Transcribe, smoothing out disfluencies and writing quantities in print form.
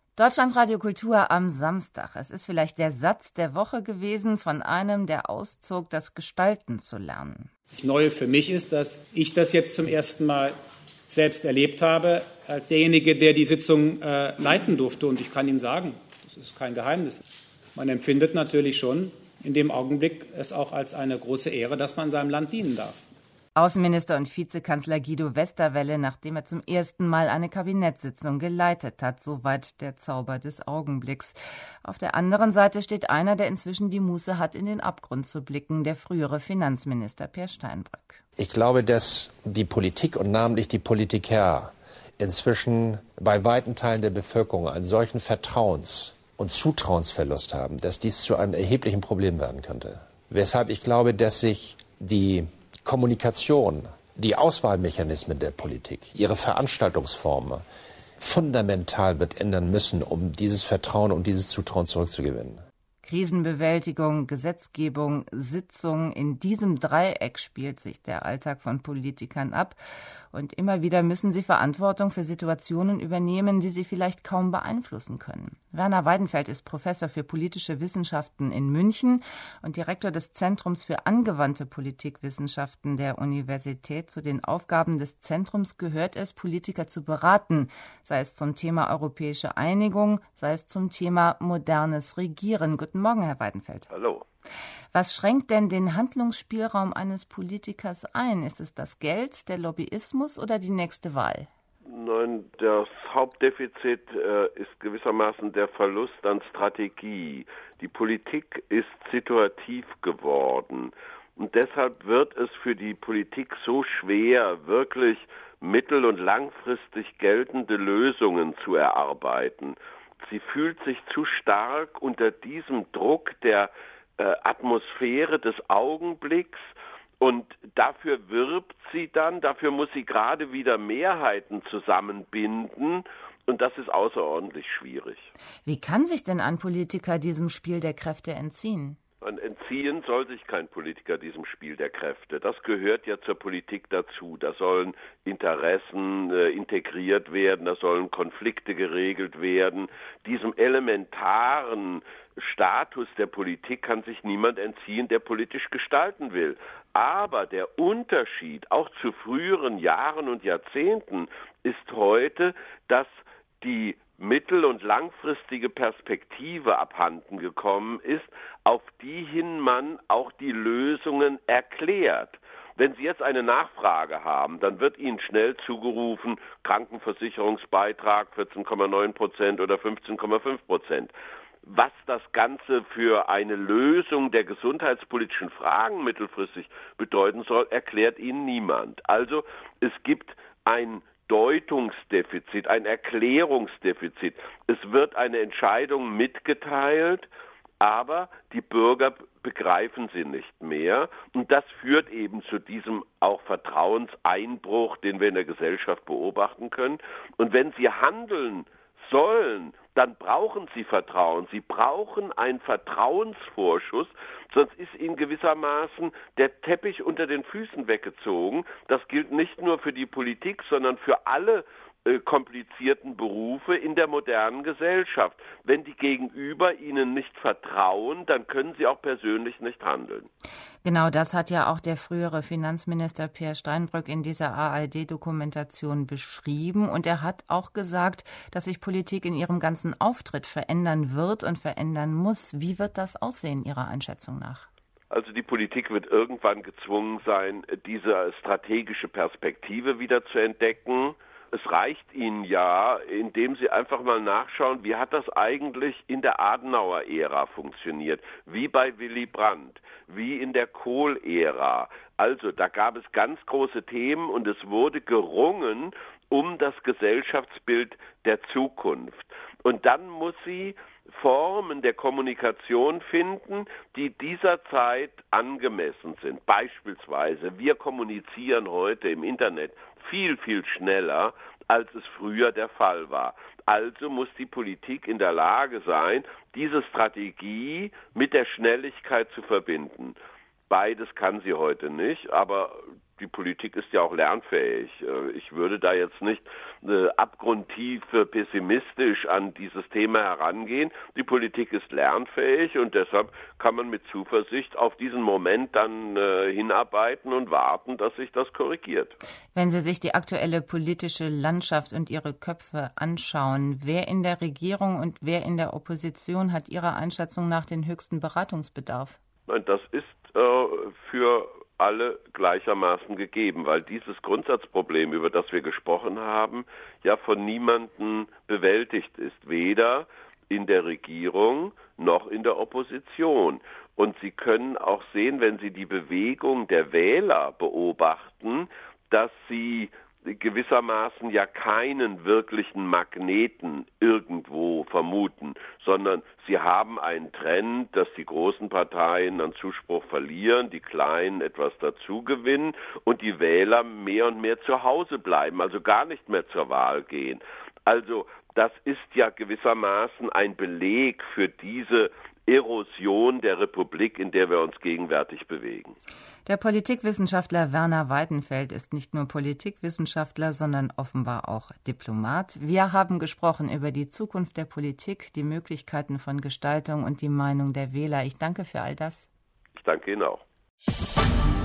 Deutschlandradio Kultur am Samstag. Es ist vielleicht der Satz der Woche gewesen von einem, der auszog, das Gestalten zu lernen. Das Neue für mich ist, dass ich das jetzt zum ersten Mal selbst erlebt habe, als derjenige, der die Sitzung leiten durfte. Und ich kann Ihnen sagen, das ist kein Geheimnis. Man empfindet natürlich schon in dem Augenblick es auch als eine große Ehre, dass man seinem Land dienen darf. Außenminister und Vizekanzler Guido Westerwelle, nachdem er zum ersten Mal eine Kabinettssitzung geleitet hat. Soweit der Zauber des Augenblicks. Auf der anderen Seite steht einer, der inzwischen die Muße hat, in den Abgrund zu blicken, der frühere Finanzminister Peer Steinbrück. Ich glaube, dass die Politik und namentlich die Politiker inzwischen bei weiten Teilen der Bevölkerung einen solchen Vertrauens- und Zutrauensverlust haben, dass dies zu einem erheblichen Problem werden könnte. Weshalb ich glaube, dass sich die Kommunikation, die Auswahlmechanismen der Politik, ihre Veranstaltungsformen fundamental wird ändern müssen, um dieses Vertrauen und dieses Zutrauen zurückzugewinnen. Krisenbewältigung, Gesetzgebung, Sitzung, in diesem Dreieck spielt sich der Alltag von Politikern ab. Und immer wieder müssen sie Verantwortung für Situationen übernehmen, die sie vielleicht kaum beeinflussen können. Werner Weidenfeld ist Professor für politische Wissenschaften in München und Direktor des Zentrums für angewandte Politikwissenschaften der Universität. Zu den Aufgaben des Zentrums gehört es, Politiker zu beraten, sei es zum Thema europäische Einigung, sei es zum Thema modernes Regieren. Guten Morgen, Herr Weidenfeld. Hallo. Was schränkt denn den Handlungsspielraum eines Politikers ein? Ist es das Geld, der Lobbyismus oder die nächste Wahl? Nein, das Hauptdefizit ist gewissermaßen der Verlust an Strategie. Die Politik ist situativ geworden. Und deshalb wird es für die Politik so schwer, wirklich mittel- und langfristig geltende Lösungen zu erarbeiten. Sie fühlt sich zu stark unter diesem Druck der Atmosphäre des Augenblicks und dafür wirbt sie dann, dafür muss sie gerade wieder Mehrheiten zusammenbinden und das ist außerordentlich schwierig. Wie kann sich denn ein Politiker diesem Spiel der Kräfte entziehen? Entziehen soll sich kein Politiker diesem Spiel der Kräfte. Das gehört ja zur Politik dazu. Da sollen Interessen integriert werden, da sollen Konflikte geregelt werden. Diesem elementaren Status der Politik kann sich niemand entziehen, der politisch gestalten will. Aber der Unterschied auch zu früheren Jahren und Jahrzehnten ist heute, dass die mittel- und langfristige Perspektive abhanden gekommen ist, auf die hin man auch die Lösungen erklärt. Wenn Sie jetzt eine Nachfrage haben, dann wird Ihnen schnell zugerufen, Krankenversicherungsbeitrag 14,9% oder 15,5%. Was das Ganze für eine Lösung der gesundheitspolitischen Fragen mittelfristig bedeuten soll, erklärt Ihnen niemand. Also es gibt ein Deutungsdefizit, ein Erklärungsdefizit. Es wird eine Entscheidung mitgeteilt, aber die Bürger begreifen sie nicht mehr. Und das führt eben zu diesem auch Vertrauenseinbruch, den wir in der Gesellschaft beobachten können. Und wenn sie handeln sollen, dann brauchen sie Vertrauen. Sie brauchen einen Vertrauensvorschuss, sonst ist ihnen gewissermaßen der Teppich unter den Füßen weggezogen. Das gilt nicht nur für die Politik, sondern für alle komplizierten Berufe in der modernen Gesellschaft. Wenn die Gegenüber ihnen nicht vertrauen, dann können sie auch persönlich nicht handeln. Genau das hat ja auch der frühere Finanzminister Peer Steinbrück in dieser ARD-Dokumentation beschrieben. Und er hat auch gesagt, dass sich Politik in ihrem ganzen Auftritt verändern wird und verändern muss. Wie wird das aussehen, Ihrer Einschätzung nach? Also die Politik wird irgendwann gezwungen sein, diese strategische Perspektive wieder zu entdecken. Es reicht Ihnen ja, indem Sie einfach mal nachschauen, wie hat das eigentlich in der Adenauer-Ära funktioniert, wie bei Willy Brandt, wie in der Kohl-Ära. Also da gab es ganz große Themen und es wurde gerungen um das Gesellschaftsbild der Zukunft. Und dann muss sie Formen der Kommunikation finden, die dieser Zeit angemessen sind. Beispielsweise, wir kommunizieren heute im Internet viel, viel schneller, als es früher der Fall war. Also muss die Politik in der Lage sein, diese Strategie mit der Schnelligkeit zu verbinden. Beides kann sie heute nicht, aber die Politik ist ja auch lernfähig. Ich würde da jetzt nicht abgrundtief pessimistisch an dieses Thema herangehen. Die Politik ist lernfähig und deshalb kann man mit Zuversicht auf diesen Moment dann hinarbeiten und warten, dass sich das korrigiert. Wenn Sie sich die aktuelle politische Landschaft und Ihre Köpfe anschauen, wer in der Regierung und wer in der Opposition hat Ihrer Einschätzung nach den höchsten Beratungsbedarf? Das ist für alle gleichermaßen gegeben, weil dieses Grundsatzproblem, über das wir gesprochen haben, ja von niemandem bewältigt ist, weder in der Regierung noch in der Opposition. Und Sie können auch sehen, wenn Sie die Bewegung der Wähler beobachten, dass sie gewissermaßen ja keinen wirklichen Magneten irgendwo vermuten, sondern sie haben einen Trend, dass die großen Parteien an Zuspruch verlieren, die kleinen etwas dazu gewinnen und die Wähler mehr und mehr zu Hause bleiben, also gar nicht mehr zur Wahl gehen. Also das ist ja gewissermaßen ein Beleg für diese Erosion der Republik, in der wir uns gegenwärtig bewegen. Der Politikwissenschaftler Werner Weidenfeld ist nicht nur Politikwissenschaftler, sondern offenbar auch Diplomat. Wir haben gesprochen über die Zukunft der Politik, die Möglichkeiten von Gestaltung und die Meinung der Wähler. Ich danke für all das. Ich danke Ihnen auch.